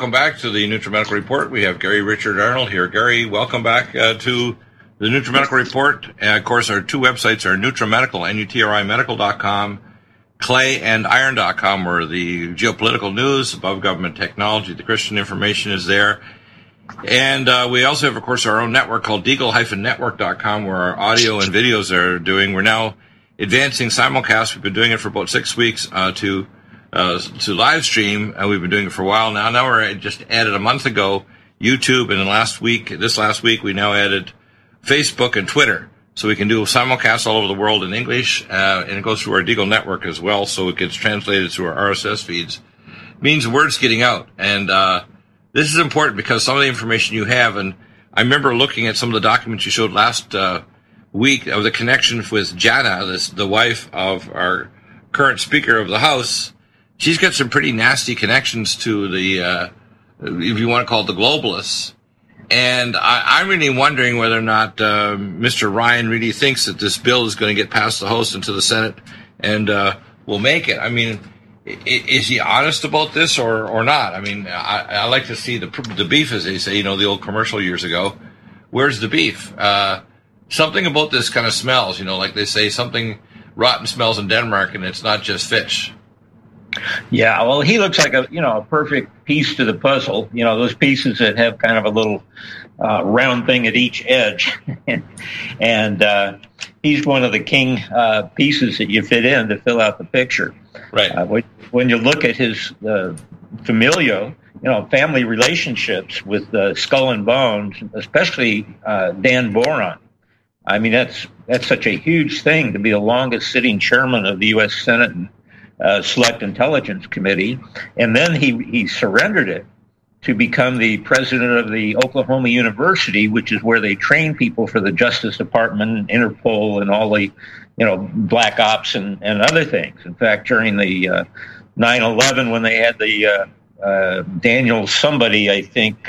welcome back to the NutriMedical Report. We have Gary Richard Arnold here. Gary, welcome back to the NutriMedical Report. And of course, our two websites are NutriMedical, NUTRIMedical.com, clayandIron.com, where the geopolitical news, above government technology, the Christian information is there. And we also have, of course, our own network called Deagle-network.com, where our audio and videos are doing. We're now advancing simulcast. We've been doing it for about 6 weeks to live stream, and we've been doing it for a while now. Now we're just added a month ago YouTube, and this last week we now added Facebook and Twitter, so we can do simulcasts all over the world in English, and it goes through our Deagle network as well, so it gets translated through our RSS feeds. It means word's getting out, and this is important because some of the information you have, and I remember looking at some of the documents you showed last week of the connection with Jana, the wife of our current Speaker of the House. She's got some pretty nasty connections to the, if you want to call it the globalists. And I'm really wondering whether or not Mr. Ryan really thinks that this bill is going to get past the House into the Senate and will make it. I mean, is he honest about this or not? I mean, I like to see the beef, as they say, the old commercial years ago. Where's the beef? Something about this kind of smells, like they say, something rotten smells in Denmark, and it's not just fish. Yeah, well, he looks like a perfect piece to the puzzle. Those pieces that have kind of a little round thing at each edge, and he's one of the king pieces that you fit in to fill out the picture. Right. When you look at his familial, family relationships with Skull and Bones, especially Dan Boron. I mean, that's such a huge thing to be the longest sitting chairman of the U.S. Senate and Select Intelligence Committee, and then he surrendered it to become the president of the Oklahoma University, which is where they train people for the Justice Department, Interpol, and all the black ops and other things. In fact, during the 9/11, when they had the Daniel somebody, I think,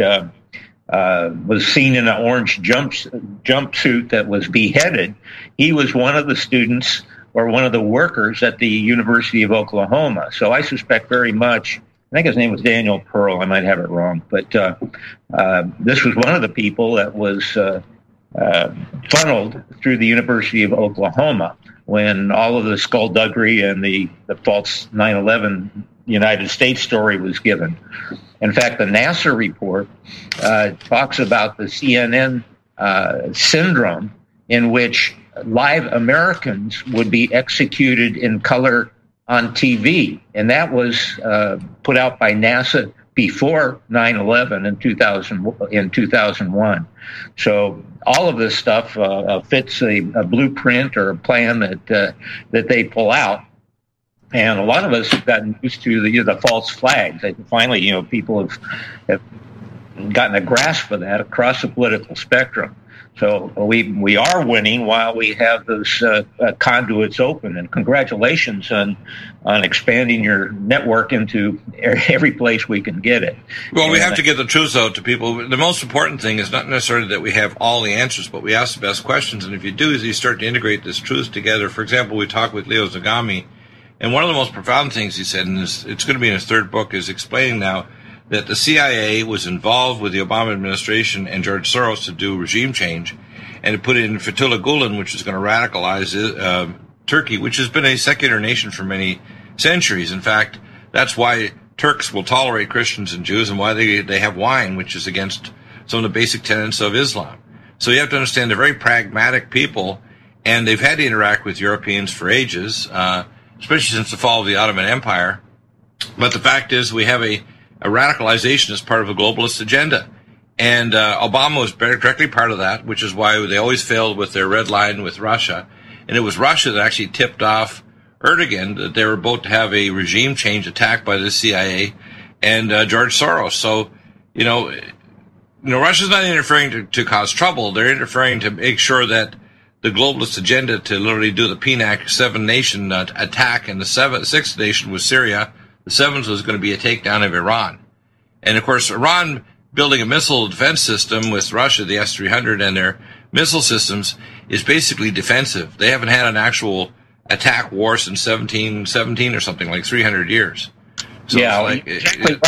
was seen in an orange jumpsuit that was beheaded, he was one of the students or one of the workers at the University of Oklahoma. So I suspect very much, I think his name was Daniel Pearl, I might have it wrong, but this was one of the people that was funneled through the University of Oklahoma when all of the skullduggery and the false 9/11 United States story was given. In fact, the NASA report talks about the CNN syndrome, in which live Americans would be executed in color on TV. And that was put out by NASA before 9/11 in 2001. So all of this stuff fits a blueprint or a plan that they pull out. And a lot of us have gotten used to the false flags. Finally, people have gotten a grasp of that across the political spectrum. So we are winning while we have those conduits open. And congratulations on expanding your network into every place we can get it. Well, we have to get the truth out to people. The most important thing is not necessarily that we have all the answers, but we ask the best questions. And if you do, is you start to integrate this truth together. For example, we talked with Leo Zagami, and one of the most profound things he said, and it's going to be in his third book, is explaining now that the CIA was involved with the Obama administration and George Soros to do regime change and to put in Fethullah Gulen, which is going to radicalize Turkey, which has been a secular nation for many centuries. In fact, that's why Turks will tolerate Christians and Jews and why they have wine, which is against some of the basic tenets of Islam. So you have to understand they're very pragmatic people, and they've had to interact with Europeans for ages, especially since the fall of the Ottoman Empire. But the fact is we have a radicalization as part of a globalist agenda. And Obama was directly part of that, which is why they always failed with their red line with Russia. And it was Russia that actually tipped off Erdogan that they were about to have a regime change attack by the CIA and George Soros. So, Russia's not interfering to cause trouble. They're interfering to make sure that the globalist agenda to literally do the PNAC 7-nation attack, and the sixth nation was Syria. The seventh was going to be a takedown of Iran. And, of course, Iran building a missile defense system with Russia, the S-300, and their missile systems is basically defensive. They haven't had an actual attack war since 1717 or something, like 300 years. So yeah, exactly right.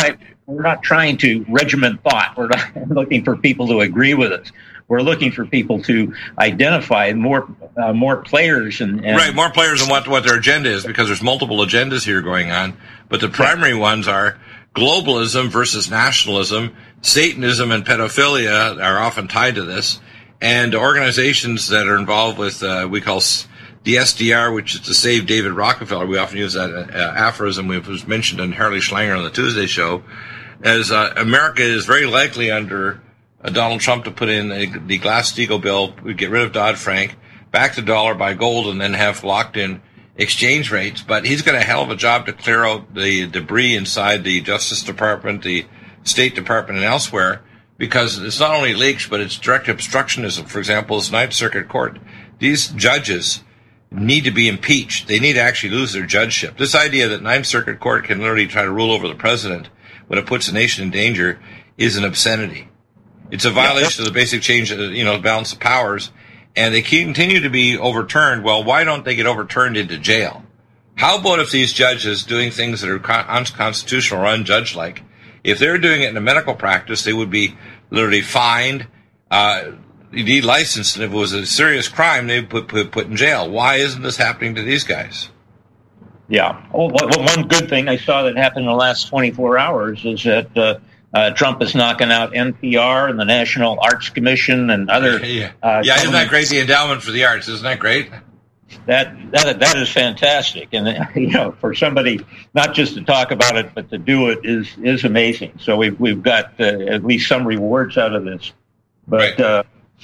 not trying to regiment thought. We're not looking for people to agree with us. We're looking for people to identify more players and right, more players and what their agenda is, because there's multiple agendas here going on. But the primary ones are globalism versus nationalism. Satanism and pedophilia are often tied to this, and organizations that are involved with we call the SDR, which is to save David Rockefeller. We often use that aphorism. It was mentioned in Harley Schlanger on the Tuesday show, as America is very likely under Donald Trump to put in the Glass-Steagall bill, get rid of Dodd-Frank, back the dollar, buy gold, and then have locked-in exchange rates. But he's got a hell of a job to clear out the debris inside the Justice Department, the State Department, and elsewhere, because it's not only leaks, but it's direct obstructionism. For example, this Ninth Circuit Court, these judges need to be impeached. They need to actually lose their judgeship. This idea that Ninth Circuit Court can literally try to rule over the president when it puts the nation in danger is an obscenity. It's a violation of the basic change, balance of powers, and they continue to be overturned. Well, why don't they get overturned into jail? How about if these judges doing things that are unconstitutional or unjudge-like, if they're doing it in a medical practice, they would be literally fined, delicensed, and if it was a serious crime, they would be put in jail. Why isn't this happening to these guys? Yeah. Well, one good thing I saw that happened in the last 24 hours is that Trump is knocking out NPR and the National Arts Commission and other. Isn't that great? The endowment for the arts, isn't that great? That is fantastic, and for somebody not just to talk about it but to do it is amazing. So we've got at least some rewards out of this. But right.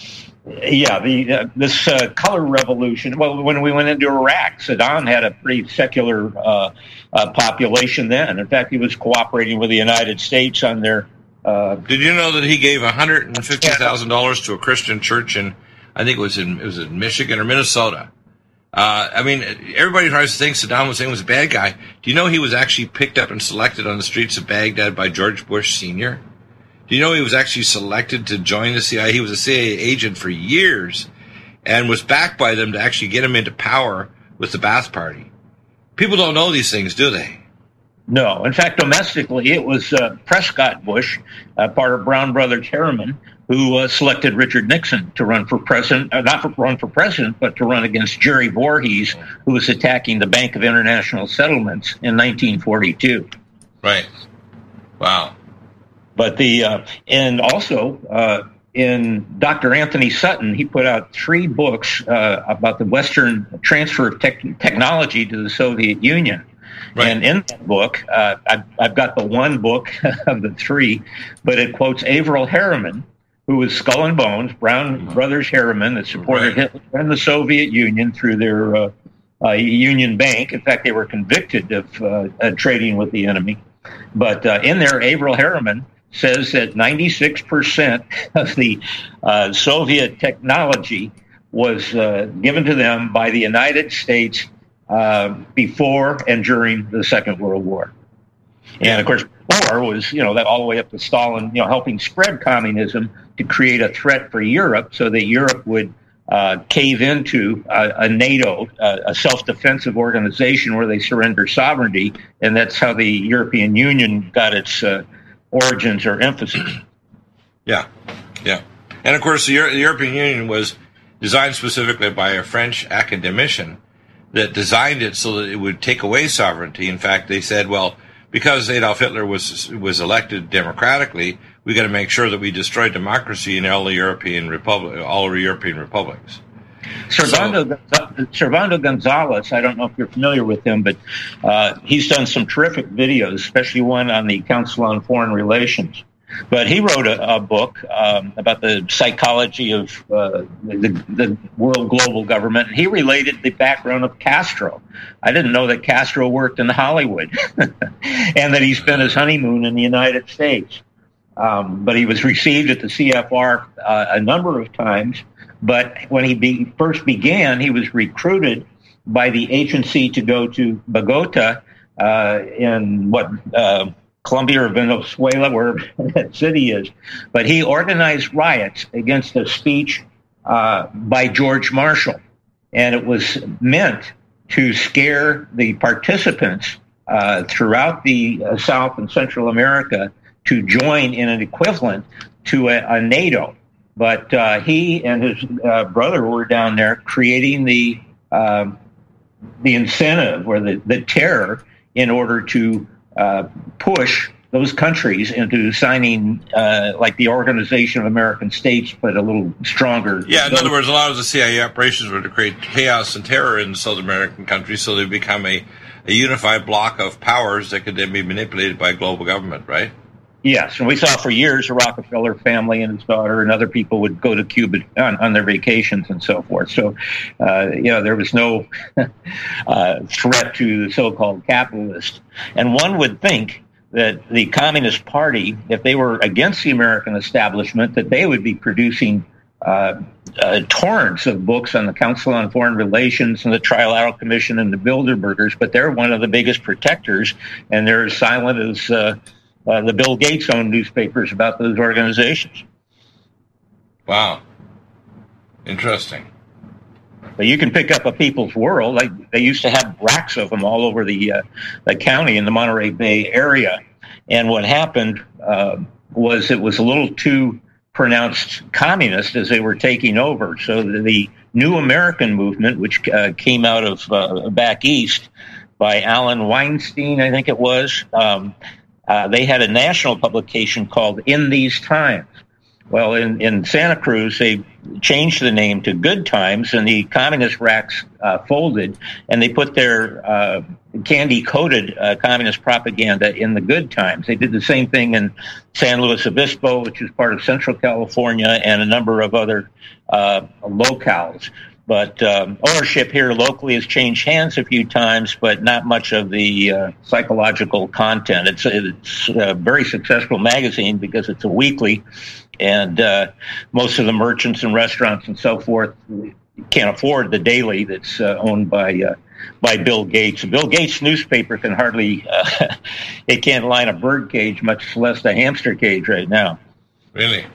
This color revolution. Well, when we went into Iraq, Saddam had a pretty secular population then. In fact, he was cooperating with the United States on their. Did you know that he gave $150,000 to a Christian church in, I think it was in Michigan or Minnesota? Everybody tries to think Saddam Hussein was a bad guy. Do you know he was actually picked up and selected on the streets of Baghdad by George Bush Sr.? Do you know he was actually selected to join the CIA? He was a CIA agent for years and was backed by them to actually get him into power with the Ba'ath Party. People don't know these things, do they? No. In fact, domestically, it was Prescott Bush, part of Brown Brothers Harriman, who selected Richard Nixon to run for president, not to run for president, but to run against Jerry Voorhees, who was attacking the Bank of International Settlements in 1942. Right. Wow. But in Dr. Anthony Sutton, he put out 3 books about the Western transfer of technology to the Soviet Union. Right. And in that book, I've got the one book of the 3, but it quotes Averell Harriman, who was Skull and Bones, Brown Brothers Harriman, that supported Hitler and the Soviet Union through their Union Bank. In fact, they were convicted of trading with the enemy. But in there, Averell Harriman says that 96% of the Soviet technology was given to them by the United States before and during the Second World War. And, of course, war was, that all the way up to Stalin, helping spread communism to create a threat for Europe so that Europe would cave into a NATO, a self-defensive organization where they surrender sovereignty. And that's how the European Union got its origins or emphasis. Yeah. And, of course, the European Union was designed specifically by a French academician that designed it so that it would take away sovereignty. In fact, they said, well, because Adolf Hitler was elected democratically, we got to make sure that we destroy democracy in all European republics. Servando Gonzalez, I don't know if you're familiar with him, but he's done some terrific videos, especially one on the Council on Foreign Relations. But he wrote a book about the psychology of the world global government. And he related the background of Castro. I didn't know that Castro worked in Hollywood and that he spent his honeymoon in the United States. But he was received at the CFR a number of times. But when he first began, he was recruited by the agency to go to Bogota in Colombia or Venezuela, where that city is. But he organized riots against a speech by George Marshall. And it was meant to scare the participants throughout the South and Central America to join in an equivalent to a NATO. But he and his brother were down there creating the incentive or the terror in order to push those countries into signing like the Organization of American States, but a little stronger. Yeah, in other words, a lot of the CIA operations were to create chaos and terror in South American countries so they become a unified block of powers that could then be manipulated by a global government, right? Yes, and we saw for years the Rockefeller family and his daughter and other people would go to Cuba on their vacations and so forth. So, there was no threat to the so-called capitalist. And one would think that the Communist Party, if they were against the American establishment, that they would be producing torrents of books on the Council on Foreign Relations and the Trilateral Commission and the Bilderbergers, but they're one of the biggest protectors, and they're as silent as the Bill Gates owned newspapers about those organizations. Wow. Interesting. But you can pick up a People's World. Like they used to have racks of them all over the county in the Monterey Bay area. And what happened was it was a little too pronounced communist as they were taking over. So the New American movement, which came out of back east by Alan Weinstein, I think it was, they had a national publication called In These Times. Well, in Santa Cruz, they changed the name to Good Times, and the communist racks folded, and they put their candy-coated communist propaganda in the Good Times. They did the same thing in San Luis Obispo, which is part of Central California, and a number of other locales. But ownership here locally has changed hands a few times, but not much of the psychological content. It's a very successful magazine because it's a weekly, and most of the merchants and restaurants and so forth can't afford the daily that's owned by Bill Gates. Bill Gates' newspaper can hardly it can't line a bird cage, much less a hamster cage right now. Really?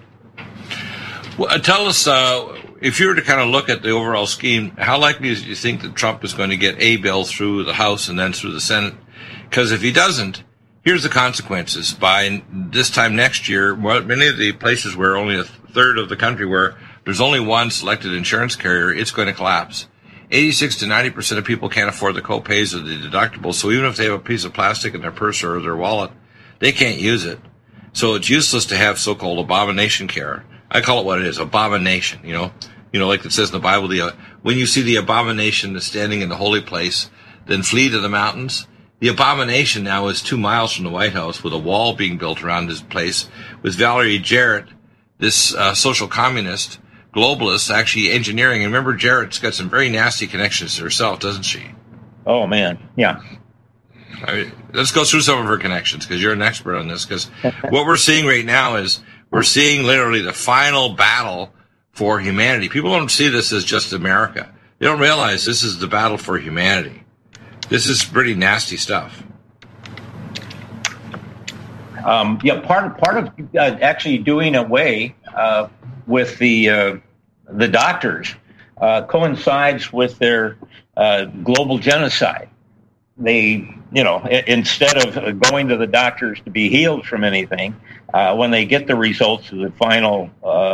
Well, tell us, if you were to kind of look at the overall scheme, how likely do you think that Trump is going to get a bill through the House and then through the Senate? Because if he doesn't, here's the consequences. By this time next year, many of the places where only a third of the country where there's only one selected insurance carrier, it's going to collapse. 86 to 90% of people can't afford the co-pays or the deductibles. So even if they have a piece of plastic in their purse or their wallet, they can't use it. So it's useless to have so-called abomination care. I call it what it is, abomination, you know, like it says in the Bible, when you see the abomination that's standing in the holy place, then flee to the mountains. The abomination now is 2 miles from the White House with a wall being built around this place with Valerie Jarrett, this social communist, globalist, actually engineering. And remember, Jarrett's got some very nasty connections to herself, doesn't she? Oh, man, yeah. I mean, let's go through some of her connections because you're an expert on this. Because what we're seeing right now is we're seeing literally the final battle for humanity. People don't see this as just America. They don't realize this is the battle for humanity. This is pretty nasty stuff. Part of actually doing away with the doctors coincides with their global genocide. They, instead of going to the doctors to be healed from anything, when they get the results of the final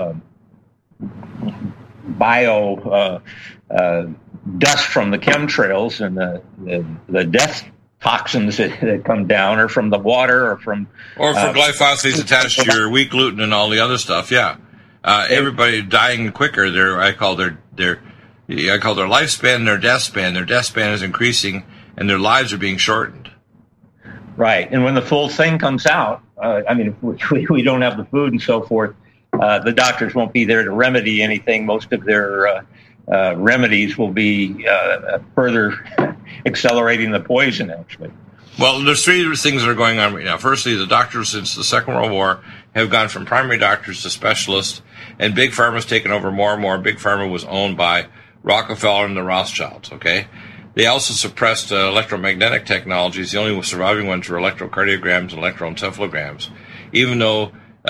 dust from the chemtrails and the death toxins that come down, or from the water, or from glyphosates attached to your wheat gluten and all the other stuff. Yeah, everybody dying quicker. I call their lifespan their death span. Their death span is increasing, and their lives are being shortened. Right, and when the full thing comes out, if we don't have the food and so forth, the doctors won't be there to remedy anything. Most of their remedies will be further accelerating the poison, actually. Well, there's three things that are going on right now. Firstly, the doctors since the Second World War have gone from primary doctors to specialists, and Big Pharma's taken over more and more. Big Pharma was owned by Rockefeller and the Rothschilds, okay? They also suppressed electromagnetic technologies. The only surviving ones were electrocardiograms and electroencephalograms. Even though,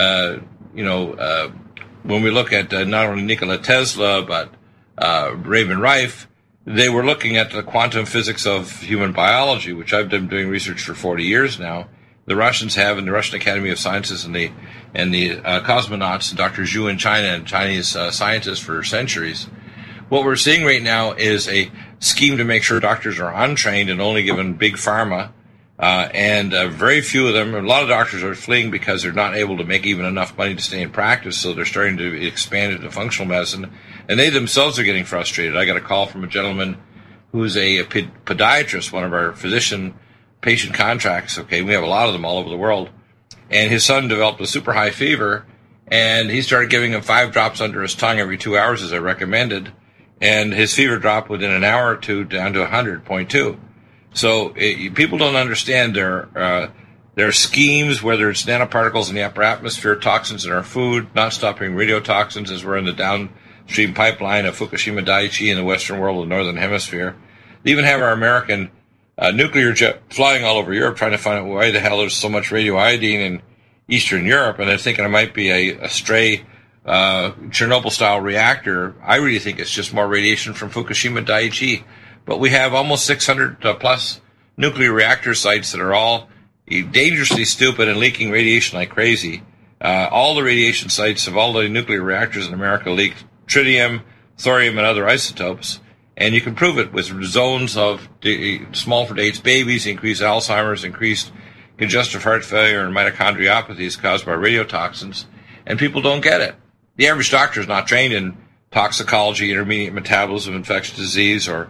when we look at not only Nikola Tesla, but Raymond Rife, they were looking at the quantum physics of human biology, which I've been doing research for 40 years now. the Russians have in the Russian Academy of Sciences and the cosmonauts, Dr. Zhu in China and Chinese scientists for centuries. What we're seeing right now is a scheme to make sure doctors are untrained and only given big pharma. And very few of them, a lot of doctors are fleeing because they're not able to make even enough money to stay in practice, so they're starting to expand into functional medicine. And they themselves are getting frustrated. I got a call from a gentleman who's a podiatrist, one of our physician-patient contracts. Okay, we have a lot of them all over the world. And his son developed a super high fever, and he started giving him 5 drops under his tongue every 2 hours, as I recommended. And his fever dropped within an hour or two down to 100.2. So people don't understand their schemes, whether it's nanoparticles in the upper atmosphere, toxins in our food, not stopping radiotoxins as we're in the downstream pipeline of Fukushima Daiichi in the Western world, the Northern Hemisphere. They even have our American nuclear jet flying all over Europe trying to find out why the hell there's so much radioiodine in Eastern Europe, and they're thinking it might be a stray Chernobyl-style reactor. I really think it's just more radiation from Fukushima Daiichi. But we have almost 600 plus nuclear reactor sites that are all dangerously stupid and leaking radiation like crazy. All the radiation sites of all the nuclear reactors in America leak tritium, thorium, and other isotopes. And you can prove it with zones of small for AIDS babies, increased Alzheimer's, increased congestive heart failure, and mitochondriopathies caused by radiotoxins. And people don't get it. The average doctor is not trained in toxicology, intermediate metabolism, infectious disease, or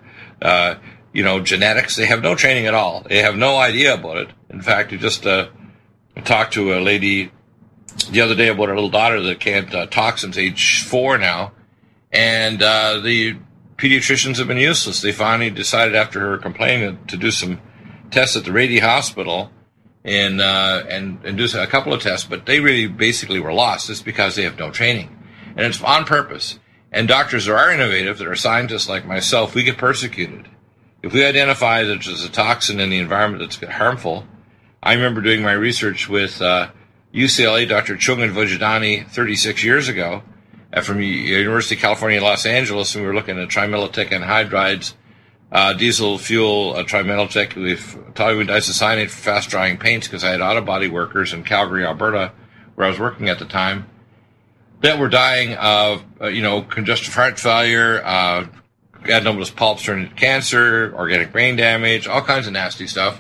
genetics. They have no training at all. They have no idea about it. In fact, I just talked to a lady the other day about her little daughter that can't talk since age 4 now, and the pediatricians have been useless. They finally decided after her complaining to do some tests at the Rady Hospital and do a couple of tests, but they really basically were lost. It's because they have no training, and it's on purpose. And doctors that are innovative, that are scientists like myself, we get persecuted. If we identify that there's a toxin in the environment that's harmful, I remember doing my research with UCLA, Dr. Chungan Vujadani, 36 years ago, from University of California, Los Angeles, and we were looking at trimethyl anhydrides, diesel fuel, trimethyl with toluene isocyanate for fast-drying paints, because I had auto body workers in Calgary, Alberta, where I was working at the time, that were dying of, congestive heart failure, adenomatous polyps turning into cancer, organic brain damage, all kinds of nasty stuff.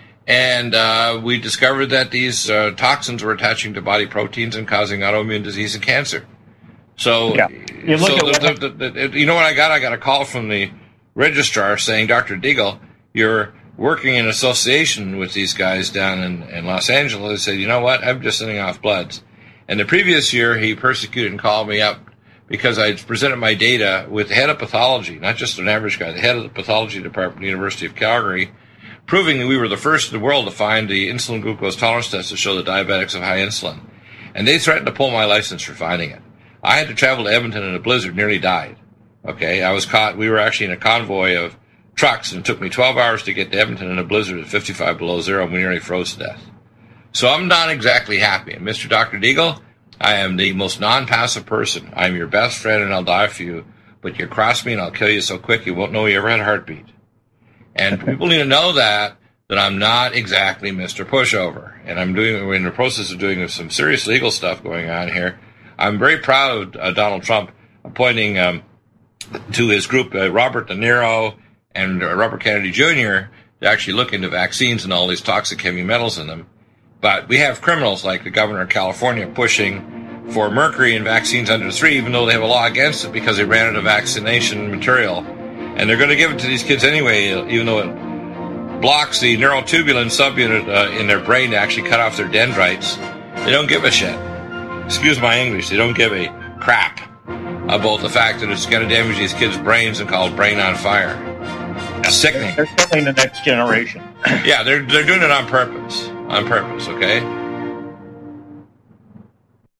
And we discovered that these toxins were attaching to body proteins and causing autoimmune disease and cancer. So, yeah. You know what I got? I got a call from the registrar saying, Dr. Deagle, you're working in association with these guys down in Los Angeles. I said, you know what? I'm just sending off bloods. And the previous year, he persecuted and called me up because I presented my data with the head of pathology, not just an average guy, the head of the pathology department at the University of Calgary, proving that we were the first in the world to find the insulin glucose tolerance test to show that diabetics have high insulin. And they threatened to pull my license for finding it. I had to travel to Edmonton in a blizzard, nearly died. Okay, I was caught. We were actually in a convoy of trucks, and it took me 12 hours to get to Edmonton in a blizzard at 55 below zero, and we nearly froze to death. So I'm not exactly happy. And Mr. Dr. Deagle, I am the most non-passive person. I'm your best friend, and I'll die for you. But you cross me, and I'll kill you so quick you won't know you ever had a heartbeat. And people need to know that I'm not exactly Mr. Pushover. And we're in the process of doing some serious legal stuff going on here. I'm very proud of Donald Trump appointing to his group Robert De Niro and Robert Kennedy Jr. to actually look into vaccines and all these toxic heavy metals in them. But we have criminals like the governor of California pushing for mercury in vaccines under 3, even though they have a law against it because they ran out of vaccination material. And they're going to give it to these kids anyway, even though it blocks the neurotubulin subunit in their brain to actually cut off their dendrites. They don't give a shit. Excuse my English. They don't give a crap about the fact that it's going to damage these kids' brains and called brain on fire. That's sickening. They're killing the next generation. Yeah, they're doing it on purpose. On purpose, okay?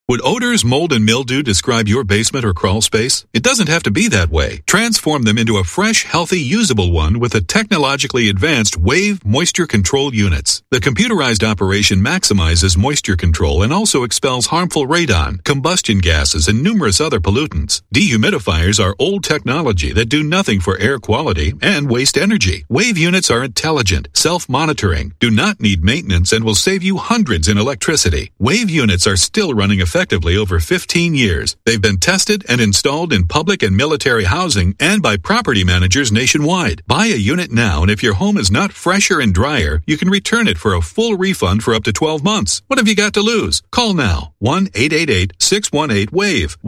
Would odors, mold, and mildew describe your basement or crawl space? It doesn't have to be that way. Transform them into a fresh, healthy, usable one with the technologically advanced Wave Moisture Control Units. The computerized operation maximizes moisture control and also expels harmful radon, combustion gases, and numerous other pollutants. Dehumidifiers are old technology that do nothing for air quality and waste energy. Wave units are intelligent, self-monitoring, do not need maintenance, and will save you hundreds in electricity. Wave units are still running effectively over 15 years. They've been tested and installed in public and military housing and by property managers nationwide. Buy a unit now, and if your home is not fresher and drier, you can return it for a full refund for up to 12 months. What have you got to lose? Call now. 1-888-618-WAVE.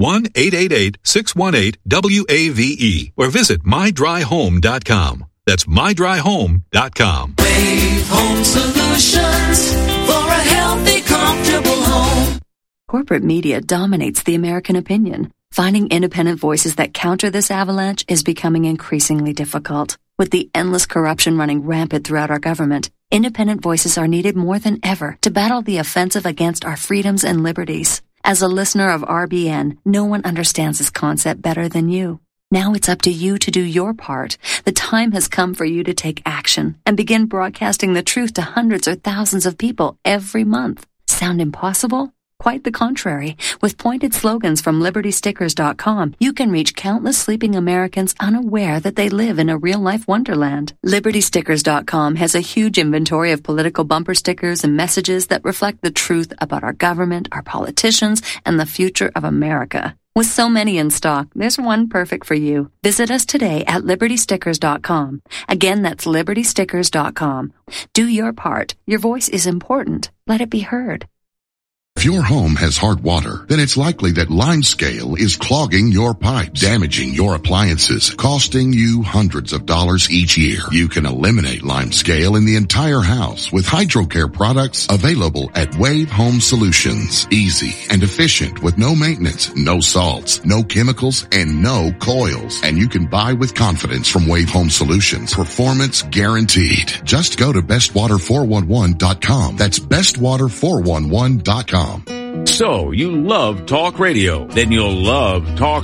1-888-618-WAVE. Or visit mydryhome.com. That's mydryhome.com. Wave Home Solutions for a healthy, comfortable home. Corporate media dominates the American opinion. Finding independent voices that counter this avalanche is becoming increasingly difficult. With the endless corruption running rampant throughout our government, independent voices are needed more than ever to battle the offensive against our freedoms and liberties. As a listener of RBN, no one understands this concept better than you. Now it's up to you to do your part. The time has come for you to take action and begin broadcasting the truth to hundreds or thousands of people every month. Sound impossible? Quite the contrary. With pointed slogans from LibertyStickers.com, you can reach countless sleeping Americans unaware that they live in a real-life wonderland. LibertyStickers.com has a huge inventory of political bumper stickers and messages that reflect the truth about our government, our politicians, and the future of America. With so many in stock, there's one perfect for you. Visit us today at LibertyStickers.com. Again, that's LibertyStickers.com. Do your part. Your voice is important. Let it be heard. If your home has hard water, then it's likely that limescale is clogging your pipes, damaging your appliances, costing you hundreds of dollars each year. You can eliminate limescale in the entire house with HydroCare products available at Wave Home Solutions. Easy and efficient with no maintenance, no salts, no chemicals, and no coils. And you can buy with confidence from Wave Home Solutions. Performance guaranteed. Just go to bestwater411.com. That's bestwater411.com. So, you love talk radio? Then you'll love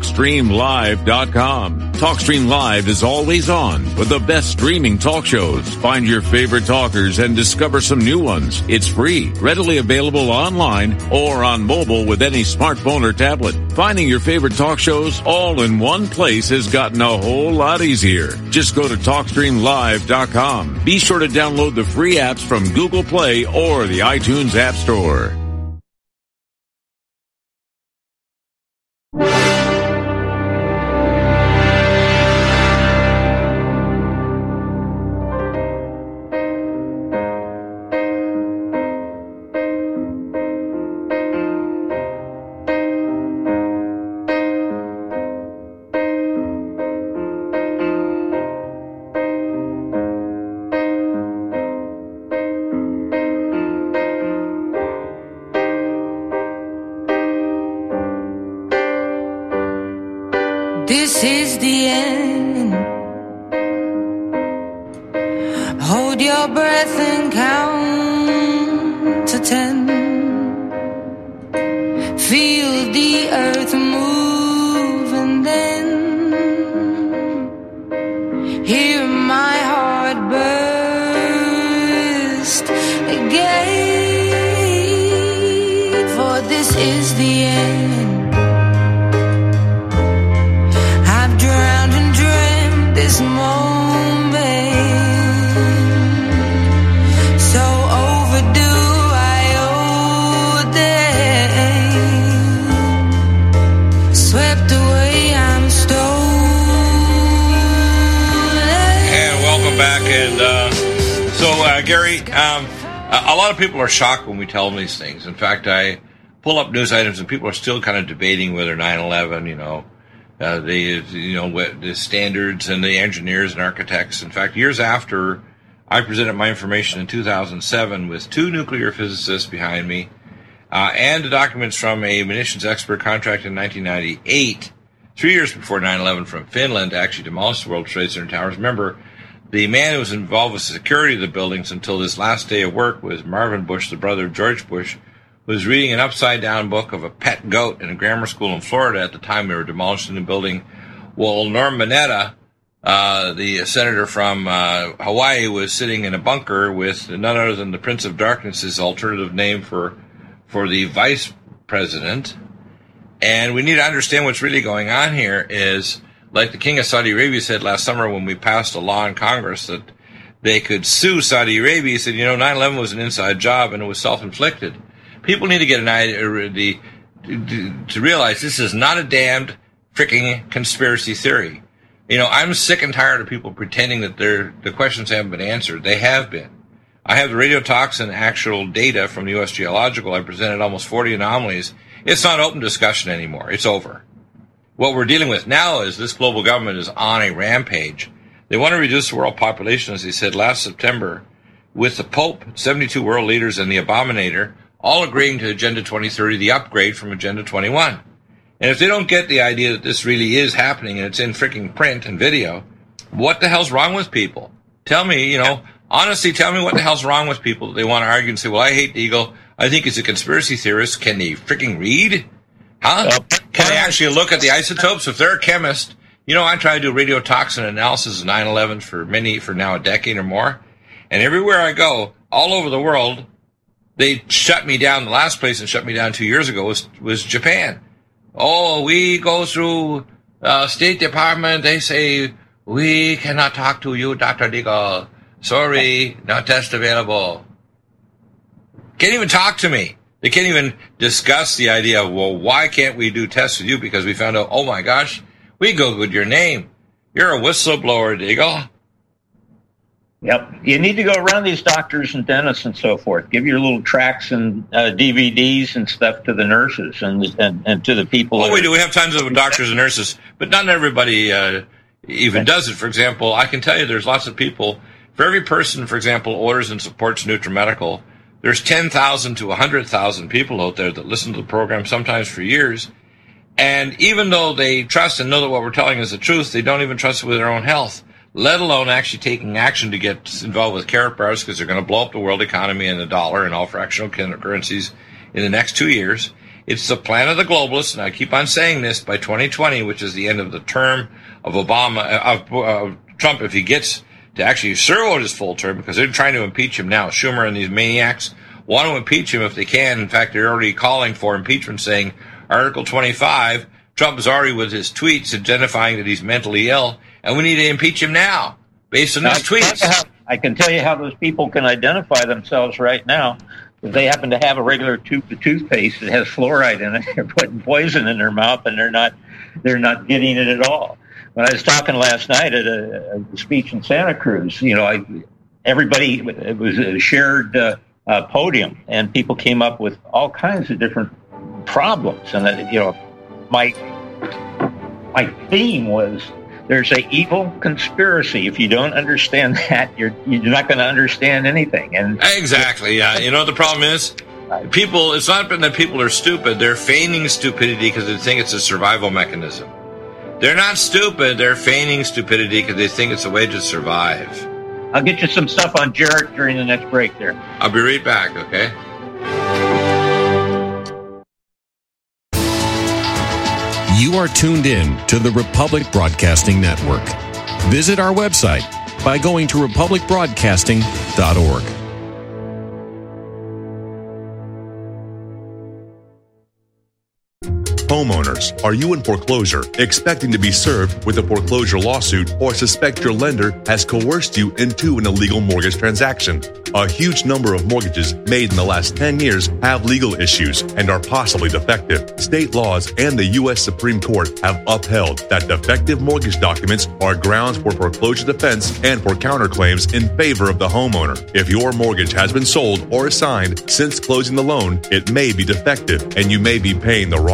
TalkStreamLive.com. TalkStream Live is always on with the best streaming talk shows. Find your favorite talkers and discover some new ones. It's free, readily available online or on mobile with any smartphone or tablet. Finding your favorite talk shows all in one place has gotten a whole lot easier. Just go to TalkStreamLive.com. Be sure to download the free apps from Google Play or the iTunes App Store. This is the end. Hold your breath and count to 10. Feel the earth move and then hear my heart burst again. For this is the end. This moment, so overdue, I owe them. Swept away, I'm stolen. And welcome back. And Gary, a lot of people are shocked when we tell them these things. In fact, I pull up news items and people are still kind of debating whether 9/11, the standards and the engineers and architects. In fact, years after I presented my information in 2007 with two nuclear physicists behind me and the documents from a munitions expert contract in 1998, 3 years before 9/11 from Finland to actually demolish the World Trade Center towers. Remember, the man who was involved with the security of the buildings until this last day of work was Marvin Bush, the brother of George Bush, was reading an upside-down book of a pet goat in a grammar school in Florida at the time we were demolishing the building. Well, Norm Mineta, the senator from Hawaii, was sitting in a bunker with none other than the Prince of Darkness, his alternative name for the vice president. And we need to understand what's really going on here is, like the King of Saudi Arabia said last summer when we passed a law in Congress that they could sue Saudi Arabia. He said, 9/11 was an inside job and it was self-inflicted. People need to get an idea to realize this is not a damned freaking conspiracy theory. I'm sick and tired of people pretending that the questions haven't been answered. They have been. I have the radiotoxin actual data from the U.S. Geological. I presented almost 40 anomalies. It's not open discussion anymore. It's over. What we're dealing with now is this global government is on a rampage. They want to reduce the world population, as they said last September, with the Pope, 72 world leaders, and the Abominator, all agreeing to Agenda 2030, the upgrade from Agenda 21. And if they don't get the idea that this really is happening and it's in freaking print and video, what the hell's wrong with people? Tell me, honestly, tell me what the hell's wrong with people. They want to argue and say, well, I hate the Eagle. I think he's a conspiracy theorist. Can they freaking read? Huh? Can they actually look at the isotopes? If they're a chemist, I try to do radiotoxin analysis of 9/11 for now a decade or more. And everywhere I go, all over the world, they shut me down. The last place that shut me down 2 years ago was Japan. Oh, we go through State Department. They say, we cannot talk to you, Dr. Deagle. Sorry, no test available. Can't even talk to me. They can't even discuss the idea of, well, why can't we do tests with you? Because we found out, oh my gosh, we Googled your name. You're a whistleblower, Deagle. Yep. You need to go around these doctors and dentists and so forth. Give your little tracts and DVDs and stuff to the nurses and to the people. Oh, we do. We have tons of doctors and nurses, but not everybody even does it. For example, I can tell you there's lots of people. For every person, for example, orders and supports NutriMedical, there's 10,000 to 100,000 people out there that listen to the program sometimes for years. And even though they trust and know that what we're telling is the truth, they don't even trust it with their own health, let alone actually taking action to get involved with carrot bars because they're going to blow up the world economy and the dollar and all fractional currencies in the next 2 years. It's the plan of the globalists, and I keep on saying this, by 2020, which is the end of the term of Trump, if he gets to actually serve out his full term, because they're trying to impeach him now. Schumer and these maniacs want to impeach him if they can. In fact, they're already calling for impeachment, saying Article 25, Trump is already with his tweets identifying that he's mentally ill, and we need to impeach him now based on his tweets. I can tell you how those people can identify themselves right now. If they happen to have a regular tube of toothpaste that has fluoride in it, they're putting poison in their mouth, and they're not getting it at all. When I was talking last night at a speech in Santa Cruz, everybody, it was a shared podium, and people came up with all kinds of different problems. And my theme was, there's an evil conspiracy. If you don't understand that, you're not going to understand anything. And exactly, yeah. The problem is, people. It's not that people are stupid. They're feigning stupidity because they think it's a survival mechanism. They're not stupid. They're feigning stupidity because they think it's a way to survive. I'll get you some stuff on Jarrett during the next break there. I'll be right back, okay? You are tuned in to the Republic Broadcasting Network. Visit our website by going to republicbroadcasting.org. Homeowners, are you in foreclosure, expecting to be served with a foreclosure lawsuit, or suspect your lender has coerced you into an illegal mortgage transaction? A huge number of mortgages made in the last 10 years have legal issues and are possibly defective. State laws and the U.S. Supreme Court have upheld that defective mortgage documents are grounds for foreclosure defense and for counterclaims in favor of the homeowner. If your mortgage has been sold or assigned since closing the loan, it may be defective and you may be paying the wrong party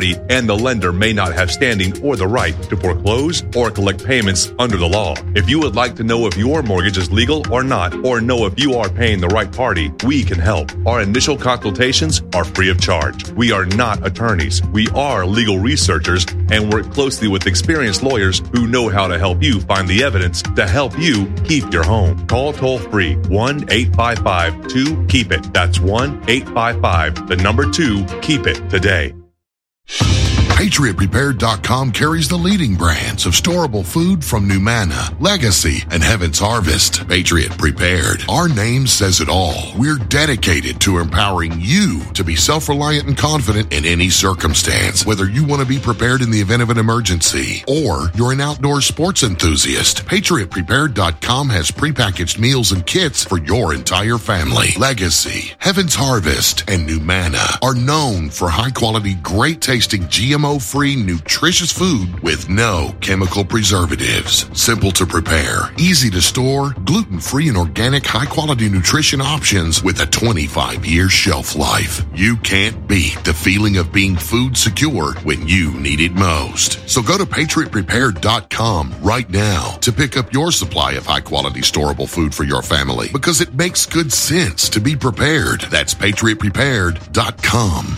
party, and the lender may not have standing or the right to foreclose or collect payments under the law. If you would like to know if your mortgage is legal or not, or know if you are paying the right party, we can help. Our initial consultations are free of charge. We are not attorneys. We are legal researchers and work closely with experienced lawyers who know how to help you find the evidence to help you keep your home. Call toll-free 1-855-2-KEEP-IT. That's 1-855-2-KEEP-IT today. PatriotPrepared.com carries the leading brands of storable food from Numana, Legacy, and Heaven's Harvest. Patriot Prepared. Our name says it all. We're dedicated to empowering you to be self-reliant and confident in any circumstance. Whether you want to be prepared in the event of an emergency or you're an outdoor sports enthusiast, PatriotPrepared.com has prepackaged meals and kits for your entire family. Legacy, Heaven's Harvest, and Numana are known for high-quality, great-tasting GMO-free, nutritious food with no chemical preservatives. Simple to prepare, easy to store, gluten-free and organic high-quality nutrition options with a 25-year shelf life. You can't beat the feeling of being food secure when you need it most. So go to PatriotPrepared.com right now to pick up your supply of high-quality storable food for your family, because it makes good sense to be prepared. That's PatriotPrepared.com.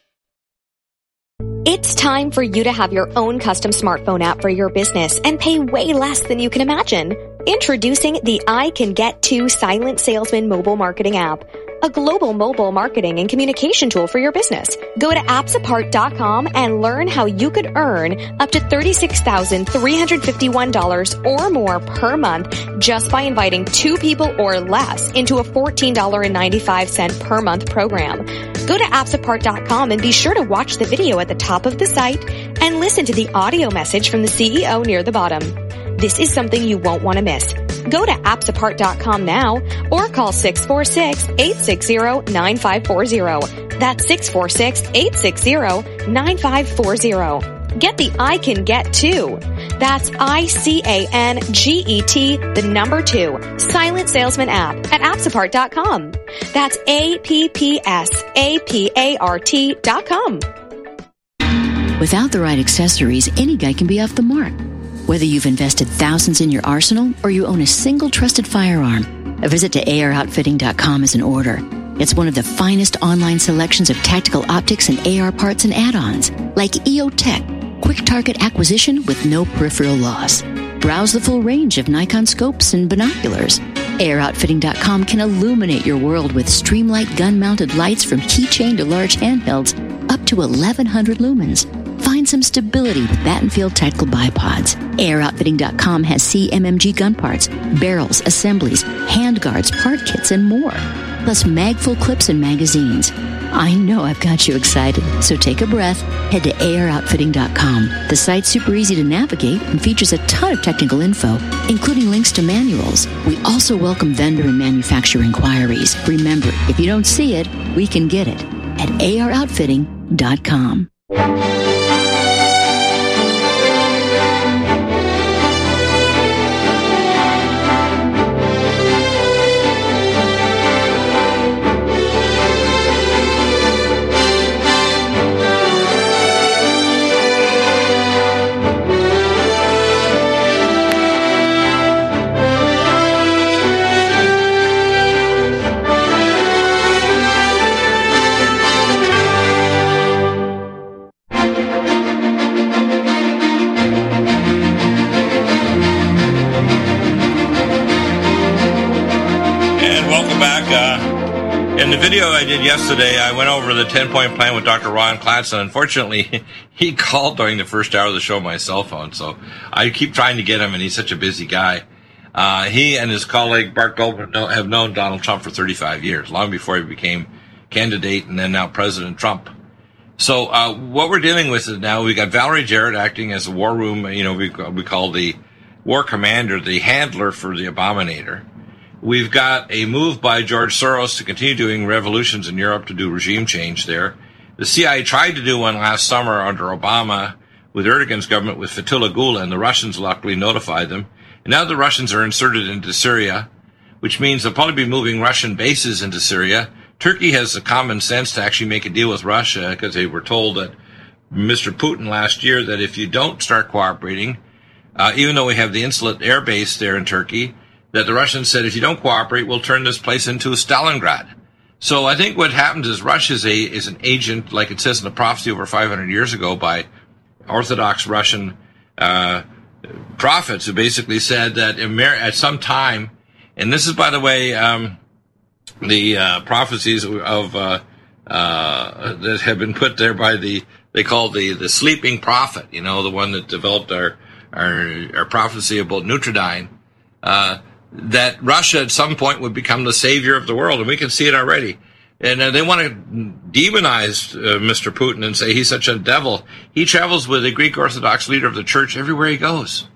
It's time for you to have your own custom smartphone app for your business and pay way less than you can imagine. Introducing the I Can Get To Silent Salesman mobile marketing app, a global mobile marketing and communication tool for your business. Go to appsapart.com and learn how you could earn up to $36,351 or more per month just by inviting 2 people or less into a $14.95 per month program. Go to appsapart.com and be sure to watch the video at the top of the site and listen to the audio message from the CEO near the bottom. This is something you won't want to miss. Go to appsapart.com now or call 646-860-9540. That's 646-860-9540. Get the I Can Get To. That's ICANGET, the number 2, Silent Salesman app at appsapart.com. That's APPSAPART.com. Without the right accessories, any guy can be off the mark. Whether you've invested thousands in your arsenal or you own a single trusted firearm, a visit to AROutfitting.com is in order. It's one of the finest online selections of tactical optics and AR parts and add-ons, like EOTech, quick target acquisition with no peripheral loss. Browse the full range of Nikon scopes and binoculars. AROutfitting.com can illuminate your world with Streamlight gun-mounted lights from keychain to large handhelds, up to 1,100 lumens. Find some stability with Battenfield tactical bipods. AirOutfitting.com has CMMG gun parts, barrels, assemblies, handguards, part kits, and more. Plus mag-full clips and magazines. I know I've got you excited, so take a breath. Head to AirOutfitting.com. The site's super easy to navigate and features a ton of technical info, including links to manuals. We also welcome vendor and manufacturer inquiries. Remember, if you don't see it, we can get it at AirOutfitting.com. In the video I did yesterday, I went over the 10-point plan with Dr. Ron Clatson. Unfortunately, he called during the first hour of the show on my cell phone, so I keep trying to get him, and he's such a busy guy. He and his colleague, Bart Goldman, have known Donald Trump for 35 years, long before he became candidate and then now President Trump. So what we're dealing with is now we got Valerie Jarrett acting as a war room, we call the war commander, the handler for the Abominator. We've got a move by George Soros to continue doing revolutions in Europe to do regime change there. The CIA tried to do one last summer under Obama with Erdogan's government with Fethullah Gulen. The Russians luckily notified them. And now the Russians are inserted into Syria, which means they'll probably be moving Russian bases into Syria. Turkey has the common sense to actually make a deal with Russia because they were told that Mr. Putin last year that if you don't start cooperating, even though we have the Insulet air base there in Turkey, that the Russians said, if you don't cooperate, we'll turn this place into a Stalingrad. So I think what happens is Russia is an agent, like it says in the prophecy over 500 years ago by Orthodox Russian prophets, who basically said that at some time, and this is, by the way, the prophecies of that have been put there by they call the sleeping prophet, the one that developed our prophecy about Nutrudine, that Russia at some point would become the savior of the world, and we can see it already. And they want to demonize Mr. Putin and say he's such a devil. He travels with a Greek Orthodox leader of the church everywhere he goes.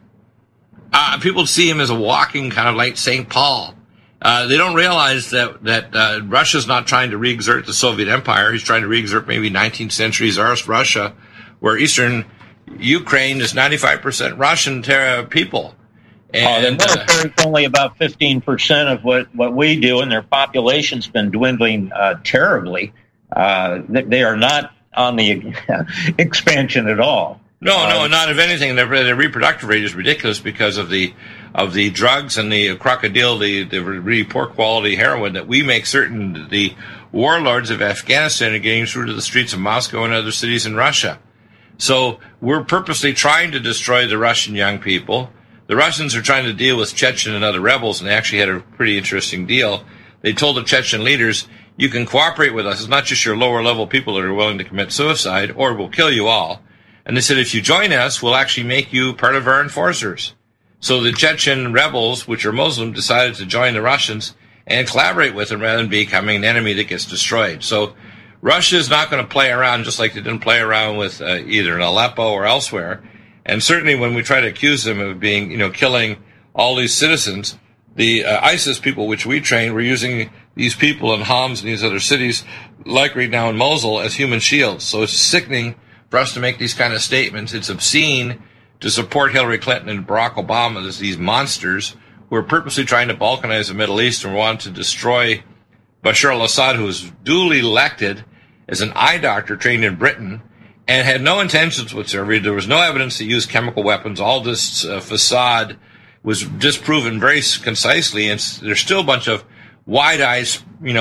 People see him as a walking kind of like St. Paul. They don't realize that Russia's not trying to re-exert the Soviet Empire. He's trying to re-exert maybe 19th century Tsarist Russia, where eastern Ukraine is 95% Russian people. And the military is only about 15% of what we do, and their population's been dwindling terribly. They are not on the expansion at all. No, not of anything. Their reproductive rate is ridiculous because of the drugs and the crocodile, the really poor quality heroin that we make certain the warlords of Afghanistan are getting through to the streets of Moscow and other cities in Russia. So we're purposely trying to destroy the Russian young people. The Russians are trying to deal with Chechen and other rebels, and they actually had a pretty interesting deal. They told the Chechen leaders, you can cooperate with us. It's not just your lower-level people that are willing to commit suicide, or we'll kill you all. And they said, if you join us, we'll actually make you part of our enforcers. So the Chechen rebels, which are Muslim, decided to join the Russians and collaborate with them rather than becoming an enemy that gets destroyed. So Russia is not going to play around just like they didn't play around with either in Aleppo or elsewhere. And certainly when we try to accuse them of being, killing all these citizens, the ISIS people which we train were using these people in Homs and these other cities, like right now in Mosul, as human shields. So it's sickening for us to make these kind of statements. It's obscene to support Hillary Clinton and Barack Obama as these monsters who are purposely trying to balkanize the Middle East and want to destroy Bashar al-Assad, who was duly elected as an eye doctor trained in Britain, and had no intentions whatsoever. There was no evidence to use chemical weapons. All this facade was disproven very concisely, and there's still a bunch of wide-eyed,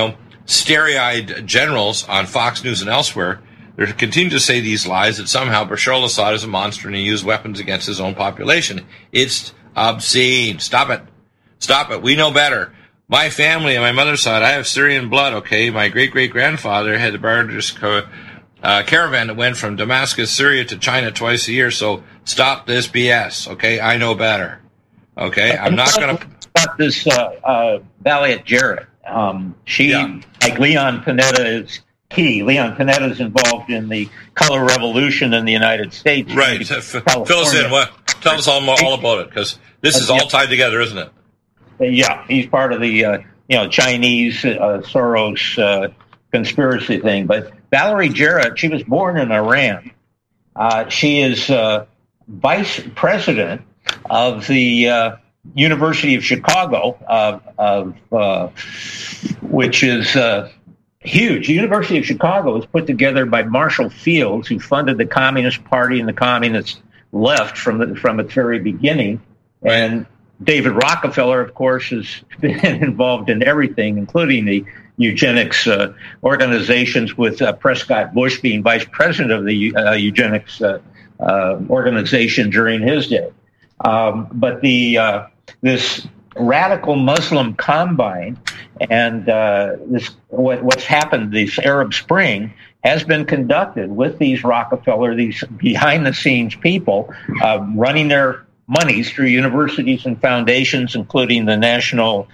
starry-eyed generals on Fox News and elsewhere that continue to say these lies, that somehow Bashar al-Assad is a monster and he used weapons against his own population. It's obscene. Stop it. Stop it. We know better. My family on my mother's side, I have Syrian blood, okay? My great-great-grandfather had the Barbarous caravan that went from Damascus, Syria to China twice a year. So stop this BS, okay? I know better, okay? I'm not going to... About this Valiant Jarrett. Like Leon Panetta is key. Leon Panetta is involved in the color revolution in the United States. Right. Fill us in. Tell us all about it, because this is all tied together, isn't it? Yeah, he's part of the Chinese Soros conspiracy thing. But Valerie Jarrett, she was born in Iran. She is vice president of the University of Chicago, which is huge. The University of Chicago was put together by Marshall Fields, who funded the Communist Party and the Communist left from its very beginning. And David Rockefeller, of course, has been involved in everything, including the eugenics organizations, with Prescott Bush being vice president of the eugenics organization during his day. But this radical Muslim combine and what's happened, this Arab Spring, has been conducted with these Rockefeller, these behind-the-scenes people running their monies through universities and foundations, including the National,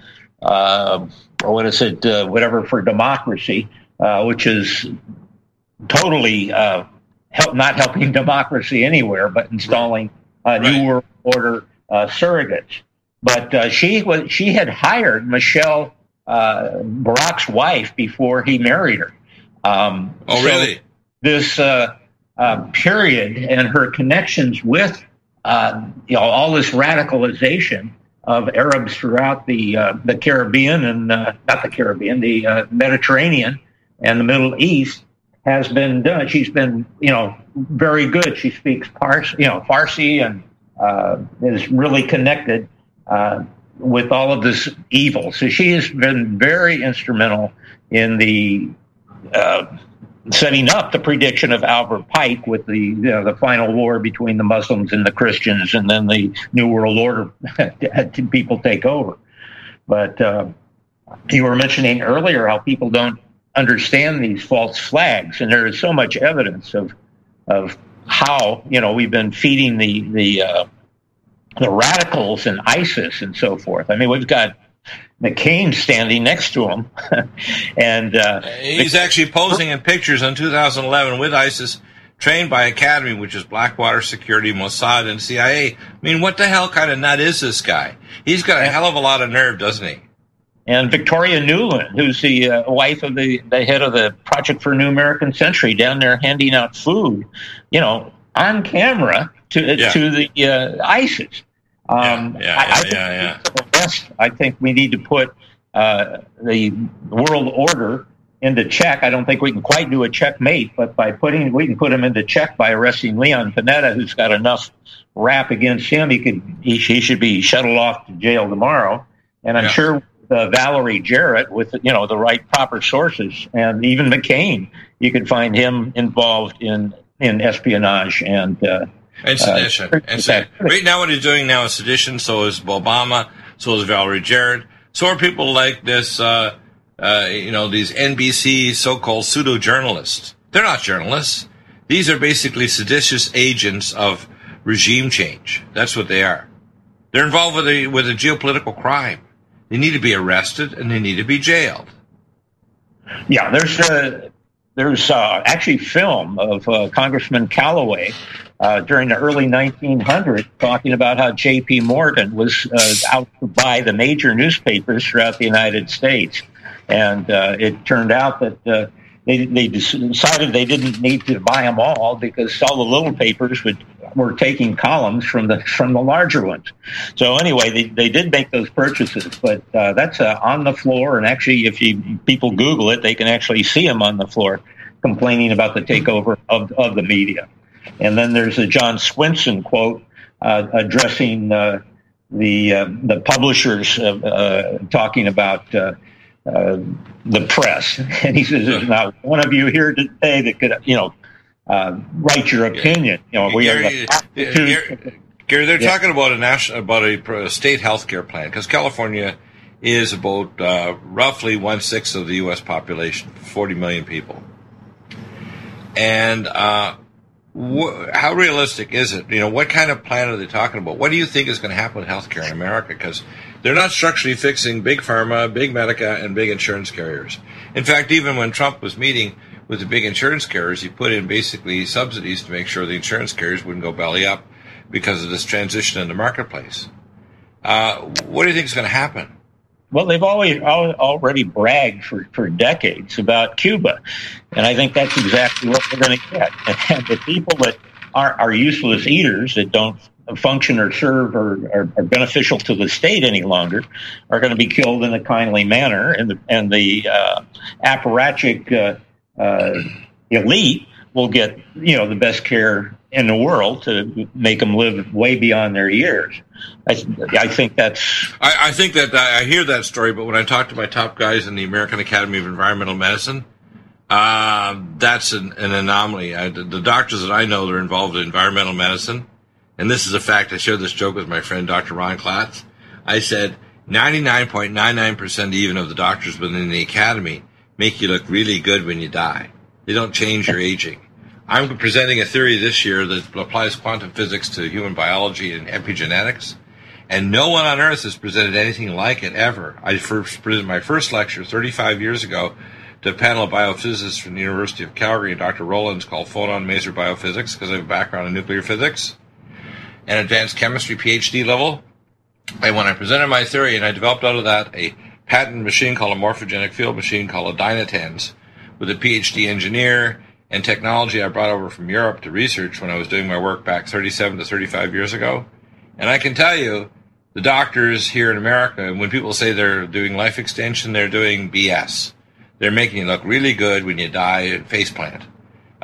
whatever for Democracy, which is totally not helping democracy anywhere, but installing New World Order surrogates. But she had hired Michelle, Barack's wife, before he married her. Really? This period and her connections with all this radicalization of Arabs throughout the Caribbean and not the Caribbean, the Mediterranean and the Middle East has been done. She's been, very good. She speaks Farsi and is really connected with all of this evil. So she has been very instrumental in the setting up the prediction of Albert Pike with the final war between the Muslims and the Christians, and then the New World Order had people take over. But you were mentioning earlier how people don't understand these false flags, and there is so much evidence of how we've been feeding the radicals and ISIS and so forth. I mean, we've got McCain standing next to him, and he's actually posing in pictures in 2011 with ISIS, trained by Academy, which is Blackwater Security, Mossad, and CIA. I mean, what the hell kind of nut is this guy? He's got a hell of a lot of nerve, doesn't he? And Victoria Nuland, who's the wife of the head of the Project for a New American Century, down there handing out food, on camera to the ISIS. I think we need to put the world order into check. I don't think we can quite do a checkmate, but we can put him into check by arresting Leon Panetta, who's got enough rap against him. He should be shuttled off to jail tomorrow. And I'm sure Valerie Jarrett, with the right proper sources, and even McCain, you could find him involved in espionage and sedition. Right now, what he's doing now is sedition. So is Obama. So is Valerie Jarrett. So are people like this. These NBC so-called pseudo-journalists. They're not journalists. These are basically seditious agents of regime change. That's what they are. They're involved with a geopolitical crime. They need to be arrested and they need to be jailed. Yeah, there's actually film of Congressman Callaway during the early 1900s talking about how J.P. Morgan was out to buy the major newspapers throughout the United States. And it turned out that they decided they didn't need to buy them all because all the little papers were taking columns from the larger ones. So anyway, they did make those purchases, but that's on the floor. And actually, if people Google it, they can actually see him on the floor complaining about the takeover of the media. And then there's a John Swinson quote addressing the publishers talking about the press, and he says, "There's not one of you here today that could, write your opinion." Gary, they're talking about a state health care plan, because California is about roughly 1/6 of the U.S. population, 40 million people. And how realistic is it? What kind of plan are they talking about? What do you think is going to happen with healthcare in America? Because they're not structurally fixing big pharma, big Medica, and big insurance carriers. In fact, even when Trump was meeting with the big insurance carriers, he put in basically subsidies to make sure the insurance carriers wouldn't go belly up because of this transition in the marketplace. What do you think is going to happen? Well, they've already bragged for decades about Cuba, and I think that's exactly what they're going to get. And the people that are useless eaters, that don't function or serve or are beneficial to the state any longer, are going to be killed in a kindly manner, and the apparatchik elite will get the best care in the world to make them live way beyond their years. I think that's. I think that I hear that story, but when I talk to my top guys in the American Academy of Environmental Medicine, that's an anomaly. The doctors that I know that are involved in environmental medicine, and this is a fact. I shared this joke with my friend Dr. Ron Klatz. I said 99.99% even of the doctors within the academy make you look really good when you die. They don't change your aging. I'm presenting a theory this year that applies quantum physics to human biology and epigenetics, and no one on Earth has presented anything like it ever. I first presented my first lecture 35 years ago to a panel of biophysicists from the University of Calgary and Dr. Rollins called Photon Maser Biophysics, because I have a background in nuclear physics and advanced chemistry PhD level. And when I presented my theory, and I developed out of that a patent machine called a morphogenic field machine called a Dynatens, with a PhD engineer and technology I brought over from Europe to research when I was doing my work back 37 to 35 years ago. And I can tell you, the doctors here in America, when people say they're doing life extension, they're doing BS. They're making you look really good when you die and faceplant.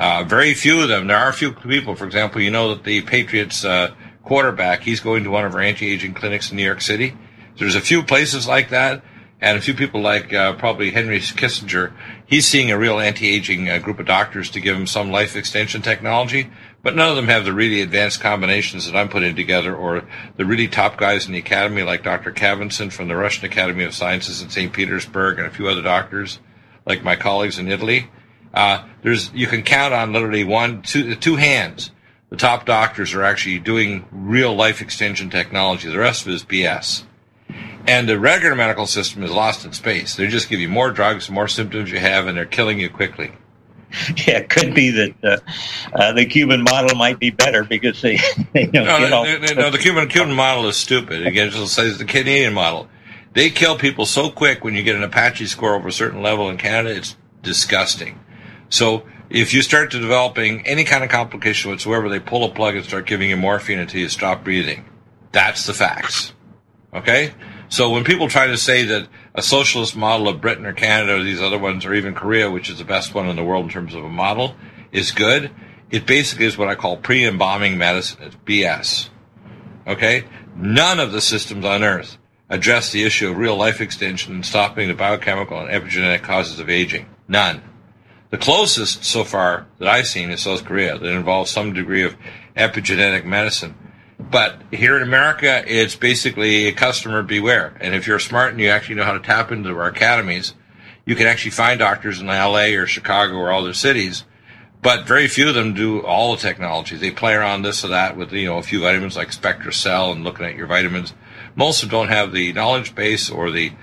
Very few of them. There are a few people, for example, you know that the Patriots quarterback, he's going to one of our anti-aging clinics in New York City. So there's a few places like that, and a few people like probably Henry Kissinger. He's seeing a real anti-aging group of doctors to give him some life extension technology, but none of them have the really advanced combinations that I'm putting together, or the really top guys in the academy like Dr. Kavinson from the Russian Academy of Sciences in St. Petersburg, and a few other doctors like my colleagues in Italy. You can count on literally two hands. The top doctors are actually doing real life extension technology. The rest of it is BS. And the regular medical system is lost in space. They just give you more drugs, the more symptoms you have, and they're killing you quickly. Yeah, it could be that the Cuban model might be better because they don't get all... No, the Cuban model is stupid. Again, it says the Canadian model. They kill people so quick when you get an Apache score over a certain level in Canada, it's disgusting. So if you start developing any kind of complication whatsoever, they pull a plug and start giving you morphine until you stop breathing. That's the facts. Okay? So when people try to say that a socialist model of Britain or Canada or these other ones, or even Korea, which is the best one in the world in terms of a model, is good, it basically is what I call pre-embalming medicine. It's BS. Okay? None of the systems on Earth address the issue of real life extension and stopping the biochemical and epigenetic causes of aging. None. The closest so far that I've seen is South Korea, that involves some degree of epigenetic medicine. But here in America, it's basically a customer beware. And if you're smart and you actually know how to tap into our academies, you can actually find doctors in LA or Chicago or other cities. But very few of them do all the technology. They play around this or that with, a few vitamins like SpectraCell and looking at your vitamins. Most of them don't have the knowledge base or the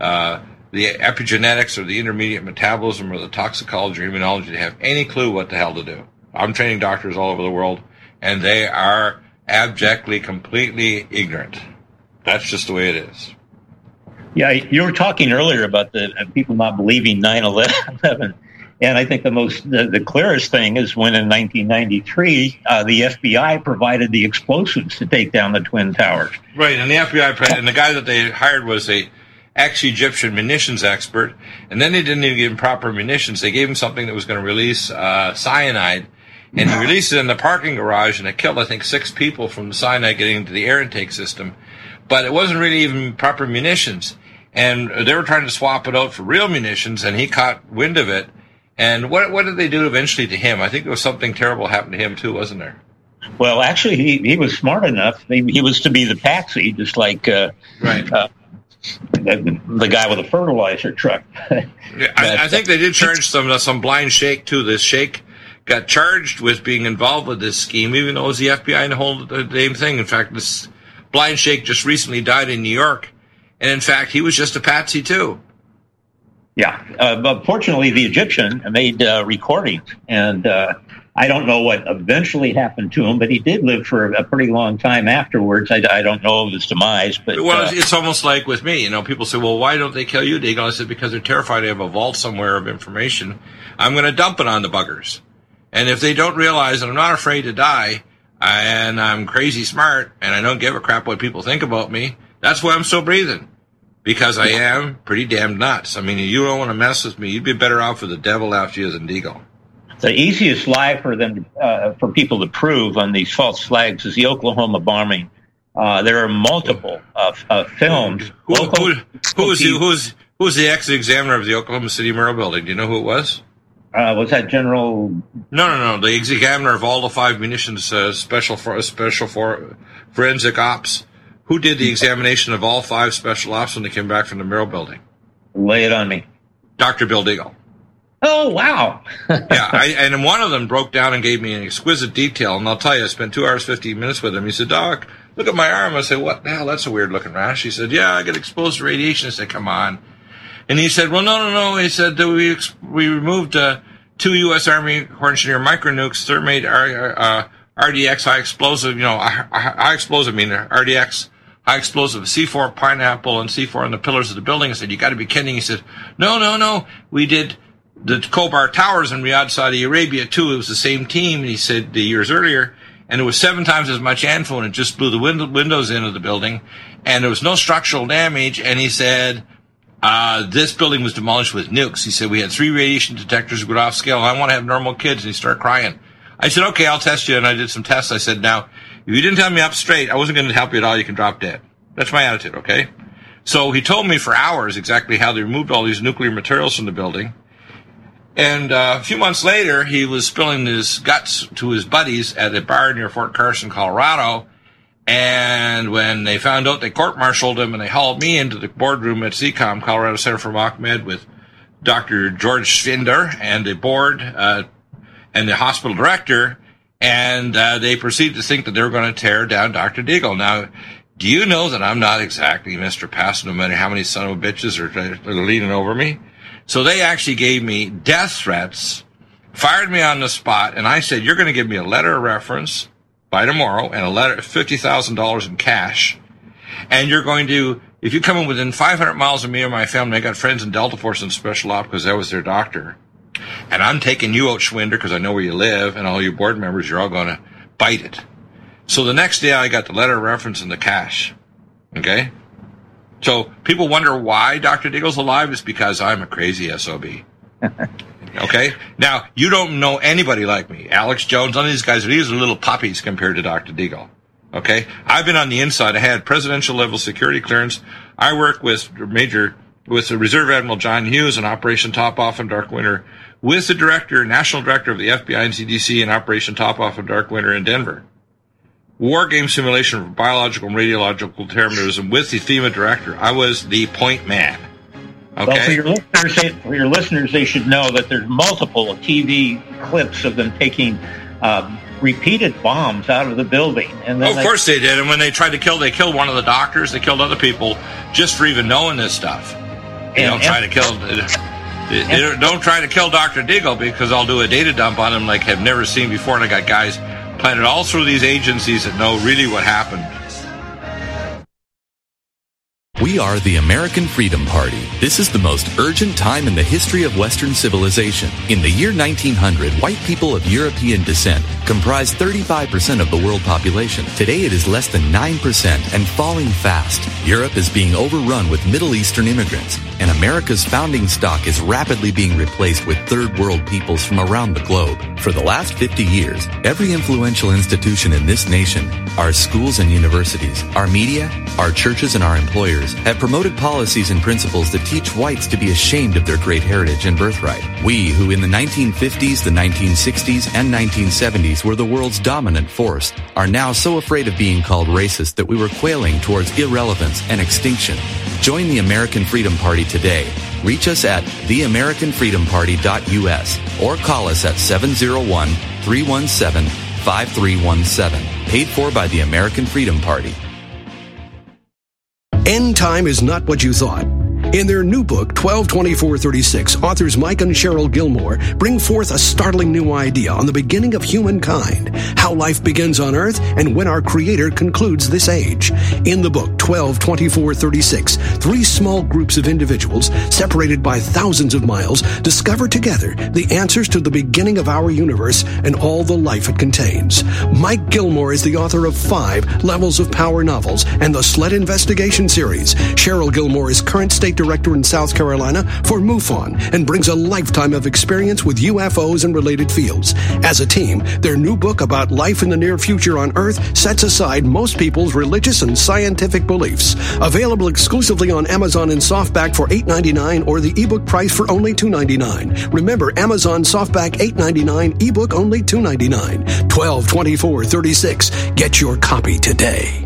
epigenetics or the intermediate metabolism or the toxicology or immunology to have any clue what the hell to do. I'm training doctors all over the world, and they are abjectly, completely ignorant. That's just the way it is. Yeah, you were talking earlier about the people not believing 9/11, and I think the clearest thing is when in 1993 the FBI provided the explosives to take down the Twin Towers. Right, and the FBI and the guy that they hired was a ex-Egyptian munitions expert, and then they didn't even give him proper munitions. They gave him something that was going to release cyanide, and he released it in the parking garage, and it killed, I think, 6 people from the cyanide getting into the air intake system. But it wasn't really even proper munitions, and they were trying to swap it out for real munitions, and he caught wind of it. And what did they do eventually to him? I think there was something terrible happened to him, too, wasn't there? Well, actually, he was smart enough. He was to be the patsy, just like... right. The guy with the fertilizer truck. I think they did charge some blind sheikh too. This sheikh got charged with being involved with this scheme, even though it was the FBI and the whole damn thing. In fact, this blind sheikh just recently died in New York, and in fact, he was just a patsy too. Yeah, but fortunately, the Egyptian made recordings, and I don't know what eventually happened to him, but he did live for a pretty long time afterwards. I don't know of his demise. But it's almost like with me. People say, well, why don't they kill you, Deagle? I said, because they're terrified I have a vault somewhere of information. I'm going to dump it on the buggers. And if they don't realize that I'm not afraid to die, and I'm crazy smart, and I don't give a crap what people think about me, that's why I'm still breathing. Because I am pretty damn nuts. I mean, you don't want to mess with me. You'd be better off with the devil after you than Deagle. The easiest lie for them, for people to prove on these false flags is the Oklahoma bombing. There are multiple films. Who's the ex-examiner of the Oklahoma City Mural Building? Do you know who it was? Was that General? No. The examiner of all the 5 munitions special forensic ops. Who did the examination of all 5 special ops when they came back from the Mural Building? Lay it on me. Dr. Bill Deagle. Oh, wow. Yeah, and one of them broke down and gave me an exquisite detail. And I'll tell you, I spent 2 hours, 15 minutes with him. He said, Doc, look at my arm. I said, what the hell? That's a weird-looking rash. He said, yeah, I get exposed to radiation. I said, come on. And he said, well, no. He said, we removed 2 U.S. Army Corps Engineer micronukes, thermate RDX, high explosive, high explosive, RDX, high explosive, C4 pineapple and C4 on the pillars of the building. I said, you got to be kidding. He said, no. We did the Khobar Towers in Riyadh, Saudi Arabia, too. It was the same team, and he said, the years earlier, and it was 7 times as much ANFO, and it just blew the windows into the building, and there was no structural damage, and he said, this building was demolished with nukes. He said, we had 3 radiation detectors that went off scale, and I want to have normal kids. And he started crying. I said, okay, I'll test you. And I did some tests. I said, now, if you didn't tell me up straight, I wasn't going to help you at all. You can drop dead. That's my attitude, okay? So he told me for hours exactly how they removed all these nuclear materials from the building. And a few months later, he was spilling his guts to his buddies at a bar near Fort Carson, Colorado. And when they found out, they court-martialed him, and they hauled me into the boardroom at CCOM, Colorado Center for Ahmed, with Dr. George Schwinder and the board and the hospital director, and they proceeded to think that they were going to tear down Dr. Deagle. Now, do you know that I'm not exactly Mr. Pass, no matter how many son of bitches are leaning over me? So they actually gave me death threats, fired me on the spot, and I said, you're going to give me a letter of reference by tomorrow and a letter of $50,000 in cash. And you're going to, if you come in within 500 miles of me or my family, I got friends in Delta Force and Special Op because I was their doctor. And I'm taking you out, Schwinder, because I know where you live, and all your board members, you're all going to bite it. So the next day I got the letter of reference and the cash. Okay? So people wonder why Dr. Deagle's alive. It's because I'm a crazy SOB. Okay? Now, you don't know anybody like me. Alex Jones, none of these guys, these are little puppies compared to Dr. Deagle. Okay? I've been on the inside. I had presidential level security clearance. I work with the Reserve Admiral John Hughes in Operation Top Off and Dark Winter, with the National Director of the FBI and CDC in Operation Top Off and Dark Winter in Denver. War game simulation for biological and radiological terrorism with the FEMA director. I was the point man. Okay. Well, for your listeners, they should know that there's multiple TV clips of them taking repeated bombs out of the building. And then of course they did. And when they tried to kill, they killed one of the doctors. They killed other people just for even knowing this stuff. Don't try to kill Dr. Deagle, because I'll do a data dump on him like I've never seen before. And I got guys planted all through these agencies that know really what happened. We are the American Freedom Party. This is the most urgent time in the history of Western civilization. In the year 1900, white people of European descent comprised 35% of the world population. Today it is less than 9% and falling fast. Europe is being overrun with Middle Eastern immigrants, and America's founding stock is rapidly being replaced with third world peoples from around the globe. For the last 50 years, every influential institution in this nation, our schools and universities, our media, our churches, and our employers have promoted policies and principles that teach whites to be ashamed of their great heritage and birthright. We, who in the 1950s, the 1960s, and 1970s were the world's dominant force, are now so afraid of being called racist that we were quailing towards irrelevance and extinction. Join the American Freedom Party today. Reach us at theamericanfreedomparty.us or call us at 701-317-5317. Paid for by the American Freedom Party. End time is not what you thought. In their new book, 122436, authors Mike and Cheryl Gilmore bring forth a startling new idea on the beginning of humankind, how life begins on Earth, and when our Creator concludes this age. In the book, 122436, 3 small groups of individuals, separated by thousands of miles, discover together the answers to the beginning of our universe and all the life it contains. Mike Gilmore is the author of 5 Levels of Power novels and the Sled Investigation series. Cheryl Gilmore is current state director in South Carolina for MUFON and brings a lifetime of experience with UFOs and related fields. As a team, their new book about life in the near future on Earth sets aside most people's religious and scientific beliefs. Available exclusively on Amazon in softback for $8.99 or the ebook price for only $2.99. Remember, Amazon softback $8.99, ebook only $2.99. 122436. Get your copy today.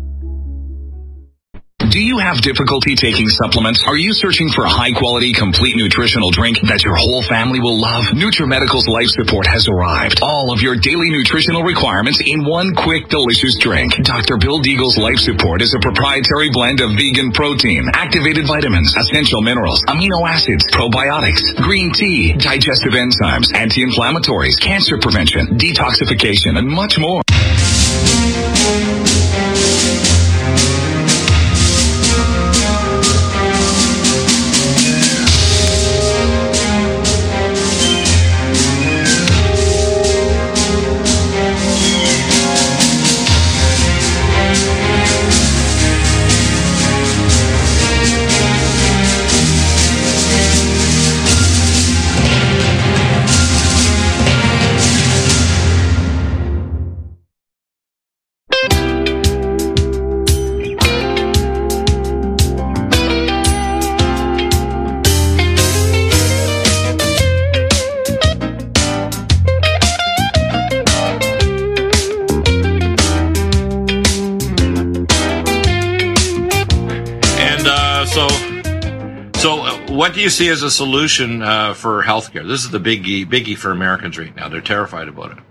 Do you have difficulty taking supplements? Are you searching for a high-quality, complete nutritional drink that your whole family will love? NutriMedical's Life Support has arrived. All of your daily nutritional requirements in one quick, delicious drink. Dr. Bill Deagle's Life Support is a proprietary blend of vegan protein, activated vitamins, essential minerals, amino acids, probiotics, green tea, digestive enzymes, anti-inflammatories, cancer prevention, detoxification, and much more. what do you see as a solution for healthcare? This is the biggie for Americans right now. They're terrified about it.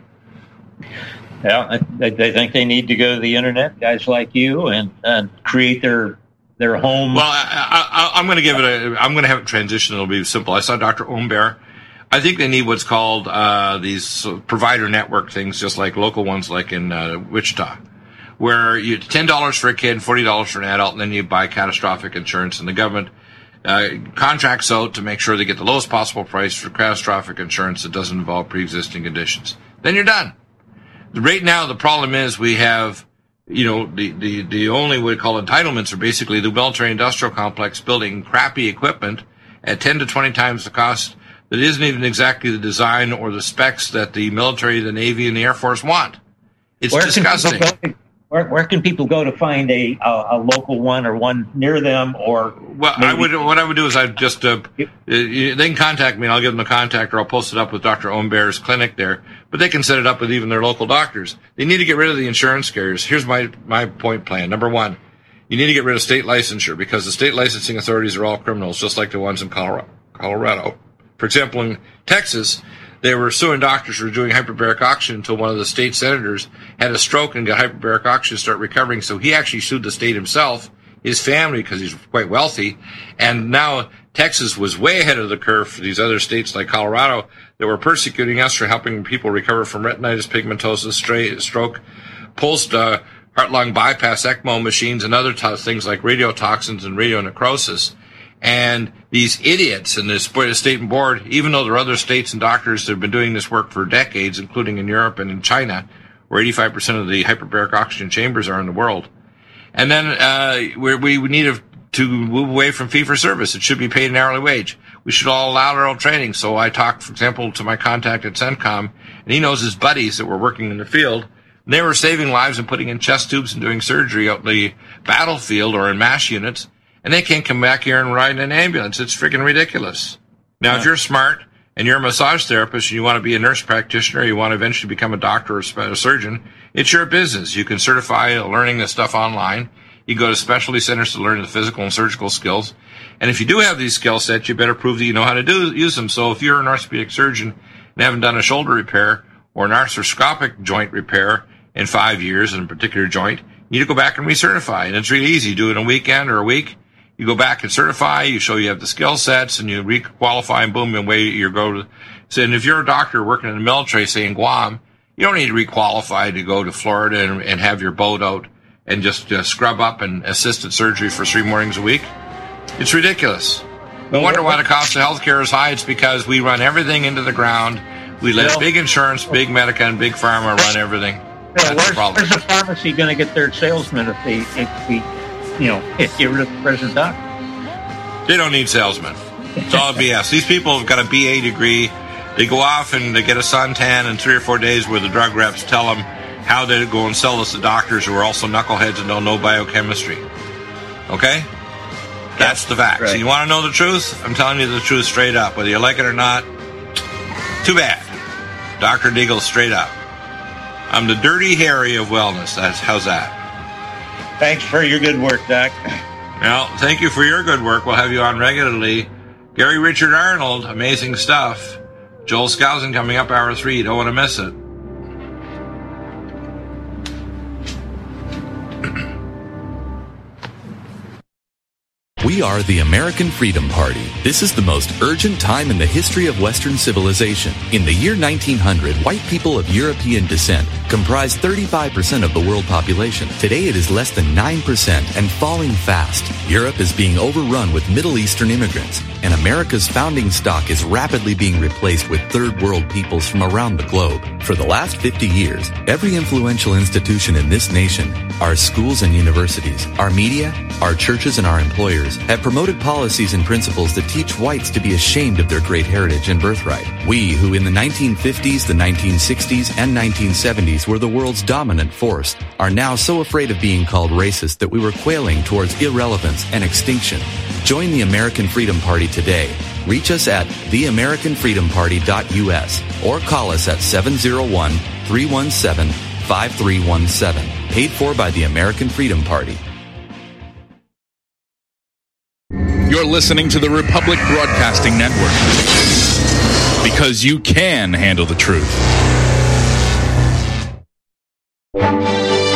Well, they think they need to go to the internet, guys like you, and create their home. Well, I'm going to give it I'm going to have it transition. It'll be simple. I saw Dr. Ombert. I think they need what's called these provider network things, just like local ones like in Wichita, where you $10 for a kid, $40 for an adult, and then you buy catastrophic insurance, and the government contracts out to make sure they get the lowest possible price for catastrophic insurance that doesn't involve pre-existing conditions. Then you're done. Right now, the problem is we have, the only what we call entitlements are basically the military-industrial complex building crappy equipment at 10 to 20 times the cost that isn't even exactly the design or the specs that the military, the Navy, and the Air Force want. It's disgusting. Where can people go to find a local one or one near them? Or what I would do is I'd just they can contact me and I'll give them the contact, or I'll post it up with Dr. Ombert's clinic there. But they can set it up with even their local doctors. They need to get rid of the insurance carriers. Here's my point plan. Number one, you need to get rid of state licensure, because the state licensing authorities are all criminals, just like the ones in Colorado. For example, in Texas, they were suing doctors for doing hyperbaric oxygen until one of the state senators had a stroke and got hyperbaric oxygen to start recovering. So he actually sued the state himself, his family, because he's quite wealthy. And now Texas was way ahead of the curve for these other states like Colorado that were persecuting us for helping people recover from retinitis pigmentosa, stroke, pulsed heart-lung bypass, ECMO machines, and other things like radiotoxins and radionecrosis. And these idiots in this state board, even though there are other states and doctors that have been doing this work for decades, including in Europe and in China, where 85% of the hyperbaric oxygen chambers are in the world. And then we need to move away from fee-for-service. It should be paid an hourly wage. We should all allow our own training. So I talked, for example, to my contact at CENTCOM, and he knows his buddies that were working in the field. And they were saving lives and putting in chest tubes and doing surgery out in the battlefield or in MASH units. And they can't come back here and ride in an ambulance. It's freaking ridiculous. Now, if you're smart and you're a massage therapist and you want to be a nurse practitioner, you want to eventually become a doctor or a surgeon, it's your business. You can certify learning this stuff online. You go to specialty centers to learn the physical and surgical skills. And if you do have these skill sets, you better prove that you know how to use them. So if you're an orthopedic surgeon and haven't done a shoulder repair or an arthroscopic joint repair in 5 years in a particular joint, you need to go back and recertify. And it's really easy. You do it in a weekend or a week. You go back and certify, you show you have the skill sets, and you re-qualify, and boom, away you go. So, and if you're a doctor working in the military, say in Guam, you don't need to re-qualify to go to Florida and have your boat out and just scrub up and assisted surgery for 3 mornings a week. It's ridiculous. No wonder why the cost of healthcare is high. It's because we run everything into the ground. We let big insurance, big Medica, and big pharma run everything. That's the problem. Where's the pharmacy going to get their salesmen if we get rid of the present doctor? They don't need salesmen. It's all BS. These people have got a BA degree. They go off and they get a suntan in 3 or 4 days where the drug reps tell them how they go and sell this to doctors who are also knuckleheads and don't know biochemistry. Okay? That's the fact. Right. So you want to know the truth? I'm telling you the truth straight up. Whether you like it or not, too bad. Dr. Deagle straight up. I'm the Dirty Harry of wellness. How's that? Thanks for your good work, Doc. Well, thank you for your good work. We'll have you on regularly. Gary Richard Arnold, amazing stuff. Joel Skousen coming up hour 3. You don't want to miss it. We are the American Freedom Party. This is the most urgent time in the history of Western civilization. In the year 1900, white people of European descent comprised 35% of the world population. Today it is less than 9% and falling fast. Europe is being overrun with Middle Eastern immigrants, and America's founding stock is rapidly being replaced with third world peoples from around the globe. For the last 50 years, every influential institution in this nation, our schools and universities, our media, our churches, and our employers have promoted policies and principles that teach whites to be ashamed of their great heritage and birthright. We, who in the 1950s, the 1960s, and 1970s were the world's dominant force, are now so afraid of being called racist that we were quailing towards irrelevance and extinction. Join the American Freedom Party today. Reach us at theamericanfreedomparty.us or call us at 701-317-5317. Paid for by the American Freedom Party. You're listening to the Republic Broadcasting Network. Because you can handle the truth.